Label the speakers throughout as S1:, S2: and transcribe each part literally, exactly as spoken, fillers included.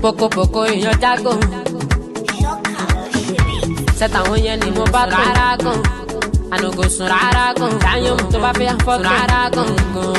S1: Poco poco èèyàn jágò. Set àwọn yẹn ni mo bá tó rárá gan. Ànàgò sùn rárá gan. Dáyọ̀ tó bá fẹ́ fọ́tò rárá gan gan.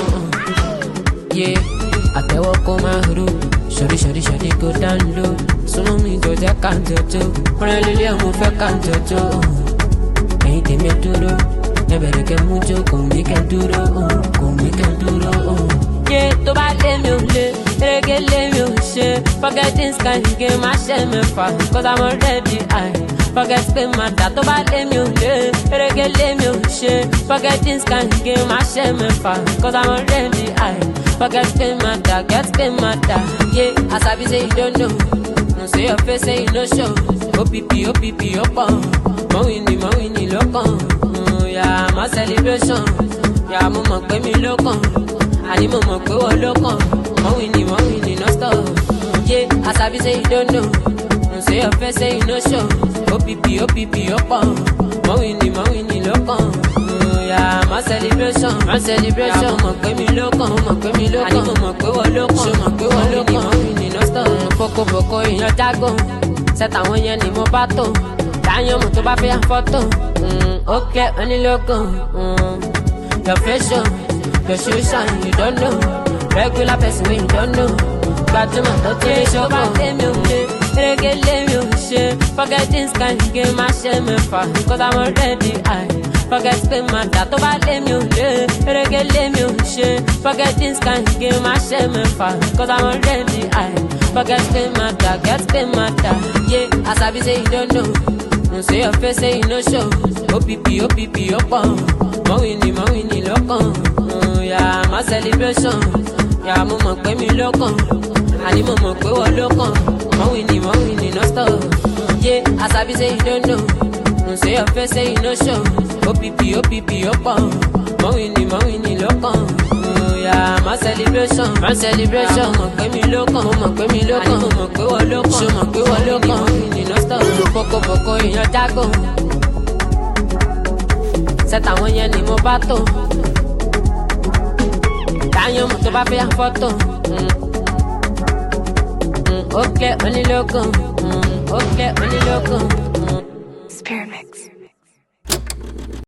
S1: Yeah, àtẹ́wọ́ kó máa ro. Ṣọ̀rí ṣọ̀rí ṣọ̀rí kó down low. Súnmọ́ mi jọ jẹ́ ká jọjọ́. Ọ̀rẹ́ lílé ọmọ fẹ́ ká jọjọ́. Ẹ̀yin tèmi ẹ dúró. Ẹ bẹ̀rẹ̀ kẹ́ mú jó kò mí kẹ́ dúró. Kò mí kẹ́ dúró. Yeah, tó bá lé mi ò lé. Erege lé mi ò ṣe. Forget this kind game, má ṣe mẹ́fà. Cause I'm already high. Forget pé má dà tó bá lé mi ò lé. Erege lé mi ò ṣe. Forget this kind game, má ṣe mẹ́fà. Cause I'm already high. Forget pé má dà, get pé má dà. Yeah, as I be say you don't know. No say your face say you no show. O P P, O P P, ó pọ̀. Mo win ni, mo win ni lọ́kàn. Yeah, my celebration. Yeah, mo mọ̀ pé mi lọ́kàn. Àní mo mọ̀ pé wọ́n lọ́kàn. Mo win ni, mo win ni, no stop. Yeah, as I be say you don't know. No say your face say you no show. O P P, O P P, ó pọ̀. Mo win ni, mo win ni lọ́kàn. Yeah, my celebration, my celebration. Yeah, mo mọ̀ pé mi lọ́kàn, mo mọ̀ pé mi lọ́kàn. Àní mo mọ̀ pé wọ́n lọ́kàn. Ṣé mo mọ̀ pé wọ́n lọ́kàn? Mo win ni, no stop. Poco poco èèyàn jágò. Set àwọn yẹn ni mo bá tó. Dáyọ̀ mọ̀ tó bá fẹ́ fọ́tò. Okay, onílógún. Your fashion, your shoe shine, you don't know. Regular person when you don't know. Gbajúmọ̀ tó ti lè ṣọ́ bá lé mi ò lé. Erege lé mi ò ṣe. Forget this kind game, má ṣe mẹ́fà. Cause I'm already high. Forget pé má dà tó bá lé mi ò lé. Erege lé mi ò ṣe. Forget this kind game, má ṣe mẹ́fà. Cause I'm already high. Forget pé má dà, get pé má dà. Yeah, as I be say you don't know. No say your face say you no show. O P P, O P P, ó pọ̀. Mo win ni, mo win ni lọ́kàn. Yeah, my celebration. Yeah, mo mọ̀ pé mi lọ́kàn. Àní mo mọ̀ pé wọ́n lọ́kàn. Mo win ni, mo win ni, no stop. Yeah, as I be say you don't know. No say your face say you no show. O P P, O P P, ó pọ̀. Mo win ni, mo win ni lọ́kàn. Yeah, my celebration, my celebration. Mo mọ̀ pé mi lọ́kàn, mo mọ̀ pé mi lọ́kàn. Àní mo mọ̀ pé wọ́n lọ́kàn. Ṣé mo mọ̀ pé wọ́n lọ́kàn? Mo win ni, no stop. Poco poco èèyàn jágò. Set àwọn yẹn ni mo bá tó. Dáyọ̀ mọ̀ tó bá fẹ́ fọ́tò. Okay, onílógún. Okay, onílógún.
S2: Spirit mix.